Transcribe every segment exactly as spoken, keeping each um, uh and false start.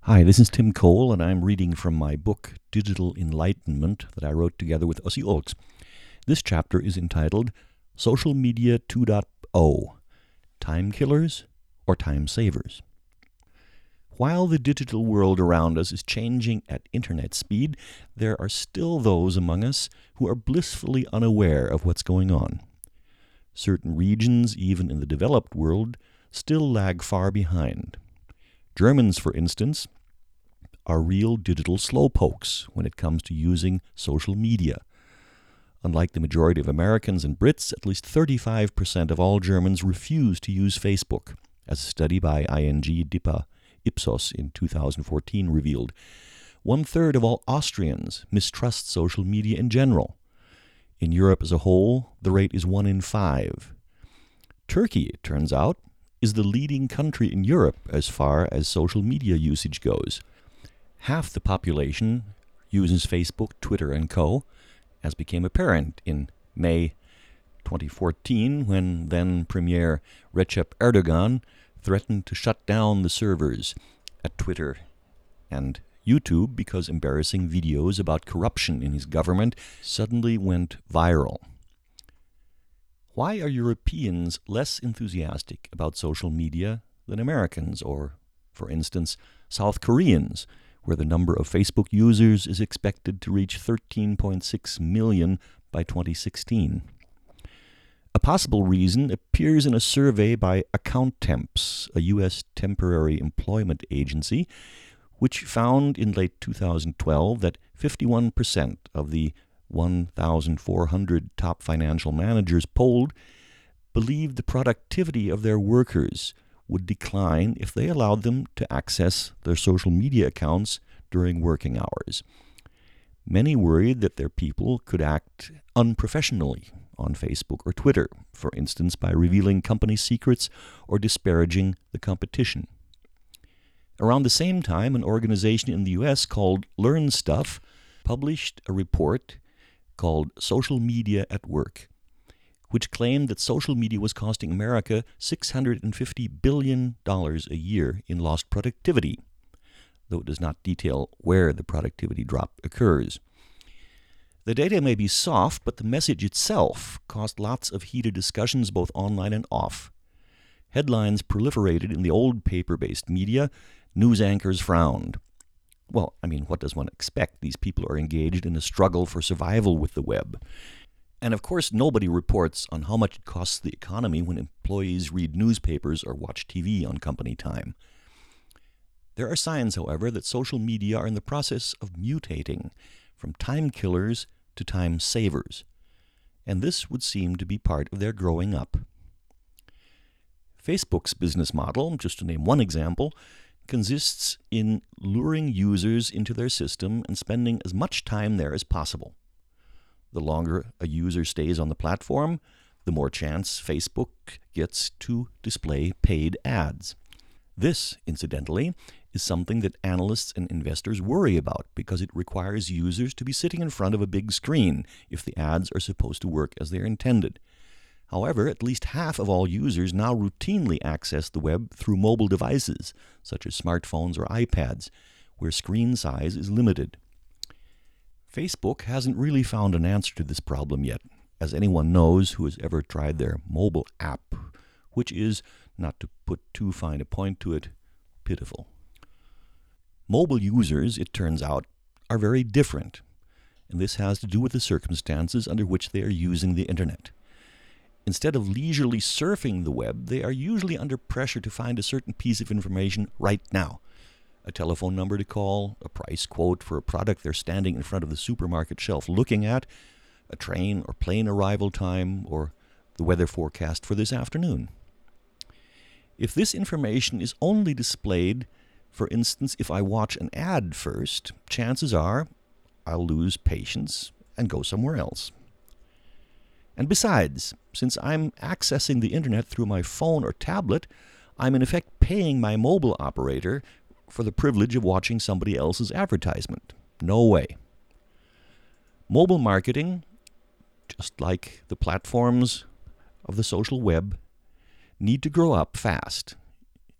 Hi, this is Tim Cole, and I'm reading from my book, Digital Enlightenment, that I wrote together with Ossie Olks. This chapter is entitled Social Media two point oh, Time Killers or Time Savers. While the digital world around us is changing at internet speed, there are still those among us who are blissfully unaware of what's going on. Certain regions, even in the developed world, still lag far behind. Germans, for instance, are real digital slowpokes when it comes to using social media. Unlike the majority of Americans and Brits, at least thirty-five percent of all Germans refuse to use Facebook, as a study by I N G DIPA Ipsos in two thousand fourteen revealed. One-third of all Austrians mistrust social media in general. In Europe as a whole, the rate is one in five. Turkey, it turns out, is the leading country in Europe as far as social media usage goes. Half the population uses Facebook, Twitter, and co., as became apparent in May twenty fourteen when then Premier Recep Erdogan threatened to shut down the servers at Twitter and YouTube because embarrassing videos about corruption in his government suddenly went viral. Why are Europeans less enthusiastic about social media than Americans or, for instance, South Koreans, where the number of Facebook users is expected to reach thirteen point six million by twenty sixteen? A possible reason appears in a survey by Accountemps, a U S temporary employment agency, which found in late two thousand twelve that fifty-one percent of the one thousand four hundred top financial managers polled believed the productivity of their workers would decline if they allowed them to access their social media accounts during working hours. Many worried that their people could act unprofessionally on Facebook or Twitter, for instance by revealing company secrets or disparaging the competition. Around the same time, an organization in the U S called LearnStuff published a report called Social Media at Work, which claimed that social media was costing America six hundred fifty billion dollars a year in lost productivity, though it does not detail where the productivity drop occurs. The data may be soft, but the message itself caused lots of heated discussions both online and off. Headlines proliferated in the old paper-based media. News anchors frowned. Well, I mean, what does one expect? These people are engaged in a struggle for survival with the web. And of course, nobody reports on how much it costs the economy when employees read newspapers or watch T V on company time. There are signs, however, that social media are in the process of mutating from time killers to time savers, and this would seem to be part of their growing up. Facebook's business model, just to name one example, consists in luring users into their system and spending as much time there as possible. The longer a user stays on the platform, the more chance Facebook gets to display paid ads. This, incidentally, is something that analysts and investors worry about because it requires users to be sitting in front of a big screen if the ads are supposed to work as they're intended. However, at least half of all users now routinely access the web through mobile devices, such as smartphones or iPads, where screen size is limited. Facebook hasn't really found an answer to this problem yet, as anyone knows who has ever tried their mobile app, which is, not to put too fine a point to it, pitiful. Mobile users, it turns out, are very different, and this has to do with the circumstances under which they are using the internet. Instead of leisurely surfing the web, they are usually under pressure to find a certain piece of information right now. A telephone number to call, a price quote for a product they're standing in front of the supermarket shelf looking at, a train or plane arrival time, or the weather forecast for this afternoon. If this information is only displayed, for instance, if I watch an ad first, chances are I'll lose patience and go somewhere else. And besides, since I'm accessing the internet through my phone or tablet, I'm in effect paying my mobile operator for the privilege of watching somebody else's advertisement. No way. Mobile marketing, just like the platforms of the social web, need to grow up fast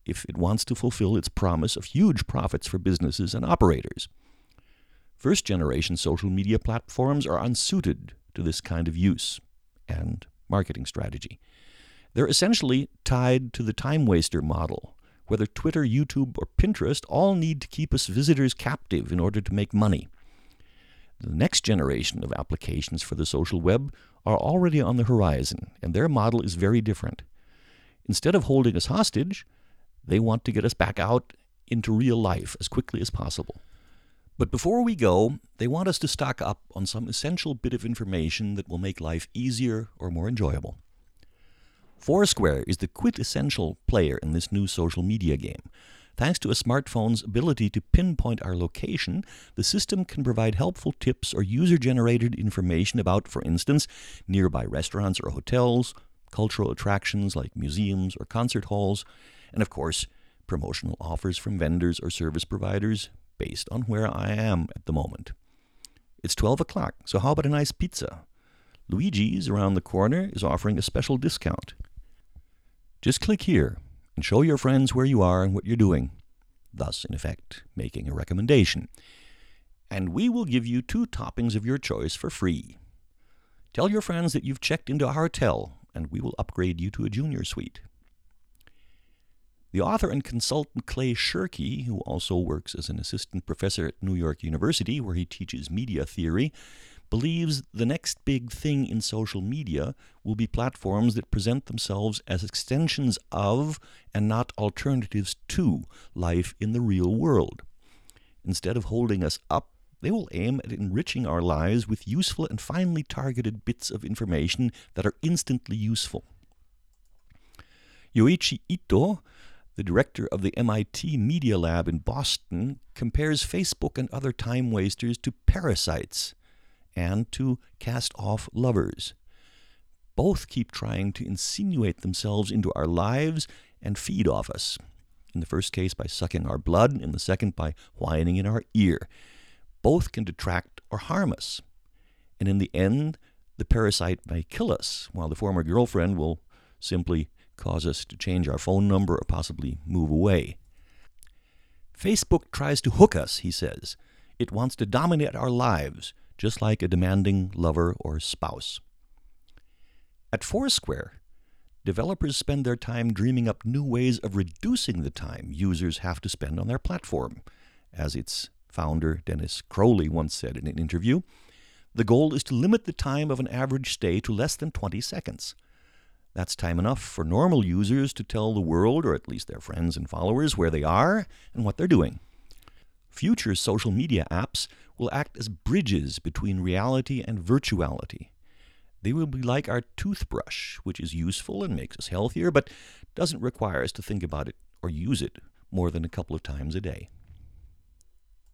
if it wants to fulfill its promise of huge profits for businesses and operators. First-generation social media platforms are unsuited to this kind of use and marketing strategy. They're essentially tied to the time-waster model. Whether Twitter, YouTube, or Pinterest all need to keep us visitors captive in order to make money. The next generation of applications for the social web are already on the horizon, and their model is very different. Instead of holding us hostage, they want to get us back out into real life as quickly as possible. But before we go, they want us to stock up on some essential bit of information that will make life easier or more enjoyable. Foursquare is the quintessential player in this new social media game. Thanks to a smartphone's ability to pinpoint our location, the system can provide helpful tips or user-generated information about, for instance, nearby restaurants or hotels, cultural attractions like museums or concert halls, and of course, promotional offers from vendors or service providers based on where I am at the moment. It's twelve o'clock, so how about a nice pizza? Luigi's around the corner is offering a special discount. Just click here and show your friends where you are and what you're doing, thus, in effect, making a recommendation. And we will give you two toppings of your choice for free. Tell your friends that you've checked into our hotel, and we will upgrade you to a junior suite. The author and consultant Clay Shirky, who also works as an assistant professor at New York University, where he teaches media theory, believes the next big thing in social media will be platforms that present themselves as extensions of, and not alternatives to, life in the real world. Instead of holding us up, they will aim at enriching our lives with useful and finely targeted bits of information that are instantly useful. Yoichi Ito, the director of the M I T Media Lab in Boston, compares Facebook and other time wasters to parasites and to cast-off lovers. Both keep trying to insinuate themselves into our lives and feed off us. In the first case by sucking our blood, in the second by whining in our ear. Both can detract or harm us. And in the end, the parasite may kill us, while the former girlfriend will simply cause us to change our phone number or possibly move away. Facebook tries to hook us, he says. It wants to dominate our lives, just like a demanding lover or spouse. At Foursquare, developers spend their time dreaming up new ways of reducing the time users have to spend on their platform. As its founder, Dennis Crowley, once said in an interview, the goal is to limit the time of an average stay to less than twenty seconds. That's time enough for normal users to tell the world, or at least their friends and followers, where they are and what they're doing. Future social media apps will act as bridges between reality and virtuality. They will be like our toothbrush, which is useful and makes us healthier, but doesn't require us to think about it or use it more than a couple of times a day.